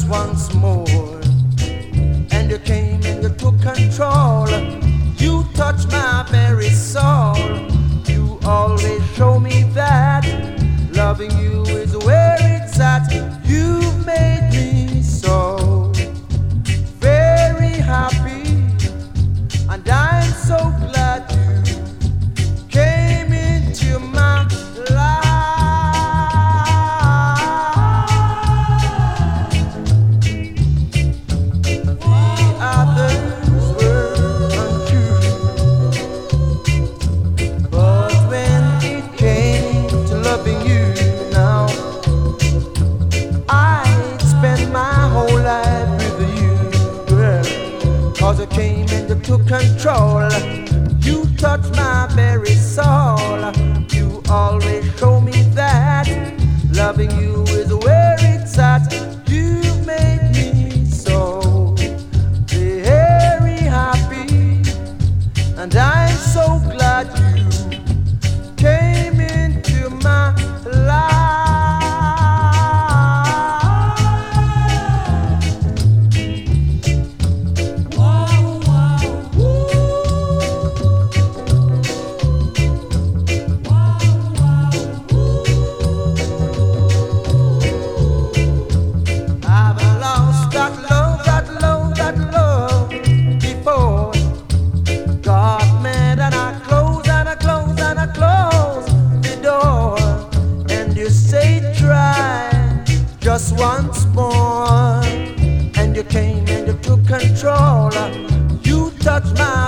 just once more. And you came and you took control. You touched my very soul. You always show me that loving you is where it's at. You've made me so very happy, and I'm so glad you came into my life. You came and you took control. You touched my very soul. You always show me that loving you is where it's at. You've made me so very happy, and I'm so glad you came into my life. Just once more, and you came and you took control. You touched my